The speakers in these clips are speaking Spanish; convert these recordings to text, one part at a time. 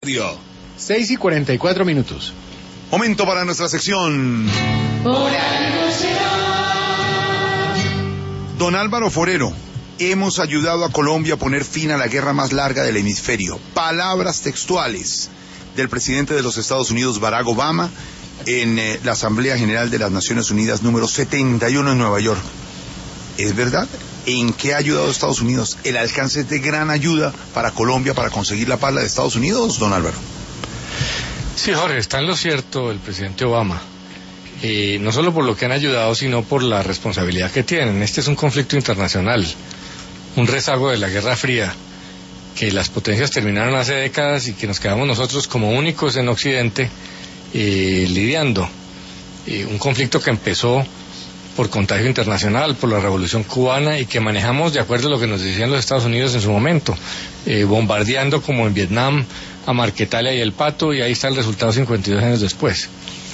6:44. Momento para nuestra sección. Don Álvaro Forero, hemos ayudado a Colombia a poner fin a la guerra más larga del hemisferio. Palabras textuales del presidente de los Estados Unidos, Barack Obama, en la Asamblea General de las Naciones Unidas número 71 en Nueva York. ¿Es verdad? ¿En qué ha ayudado a Estados Unidos? ¿El alcance es de gran ayuda para Colombia para conseguir la paz de Estados Unidos, don Álvaro? Sí, Jorge, está en lo cierto el presidente Obama. No solo por lo que han ayudado, sino por la responsabilidad que tienen. Este es un conflicto internacional, un rezago de la Guerra Fría, que las potencias terminaron hace décadas y que nos quedamos nosotros como únicos en Occidente lidiando. Un conflicto que empezó por contagio internacional, por la Revolución Cubana, y que manejamos de acuerdo a lo que nos decían los Estados Unidos en su momento, bombardeando como en Vietnam a Marquetalia y El Pato, y ahí está el resultado 52 años después.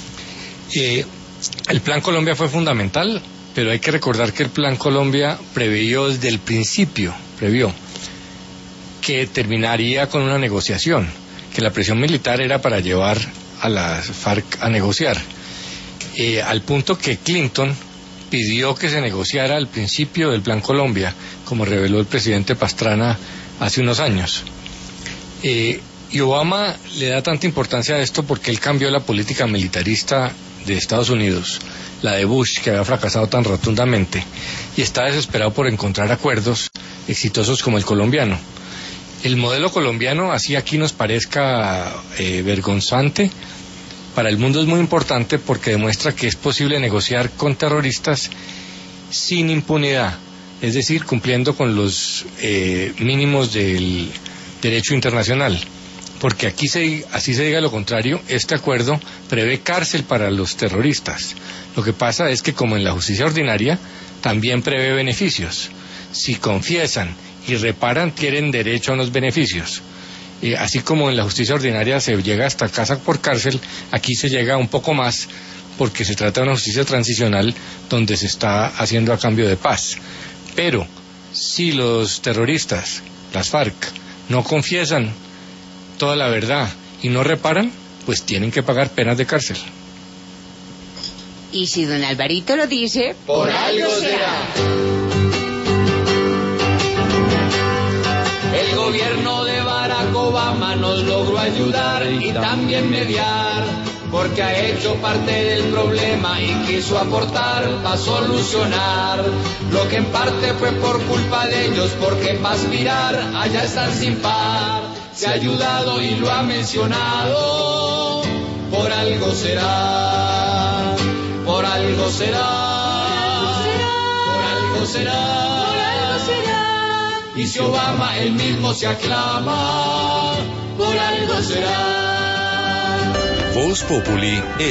El Plan Colombia fue fundamental, pero hay que recordar que el Plan Colombia previó desde el principio, que terminaría con una negociación, que la presión militar era para llevar a las FARC a negociar, al punto que Clinton pidió que se negociara al principio del Plan Colombia, como reveló el presidente Pastrana hace unos años. Y Obama le da tanta importancia a esto porque él cambió la política militarista de Estados Unidos, la de Bush, que había fracasado tan rotundamente, y está desesperado por encontrar acuerdos exitosos como el colombiano. El modelo colombiano, así aquí nos parezca vergonzante, para el mundo es muy importante porque demuestra que es posible negociar con terroristas sin impunidad, es decir, cumpliendo con los mínimos del derecho internacional. Porque aquí, así se diga lo contrario, este acuerdo prevé cárcel para los terroristas. Lo que pasa es que, como en la justicia ordinaria, también prevé beneficios. Si confiesan y reparan, tienen derecho a unos beneficios. Así como en la justicia ordinaria se llega hasta casa por cárcel, aquí se llega un poco más, porque se trata de una justicia transicional donde se está haciendo a cambio de paz. Pero si los terroristas, las FARC, no confiesan toda la verdad y no reparan, pues tienen que pagar penas de cárcel. Y si don Alvarito lo dice, por algo será. El gobierno de Barack Obama nos logró ayudar y también mediar, porque ha hecho parte del problema y quiso aportar para solucionar lo que en parte fue por culpa de ellos, porque para aspirar allá están sin par. Se ha ayudado y lo ha mencionado, por algo será, por algo será, por algo será, por algo será. Y si Obama él mismo se aclama, por algo será. Voz Populi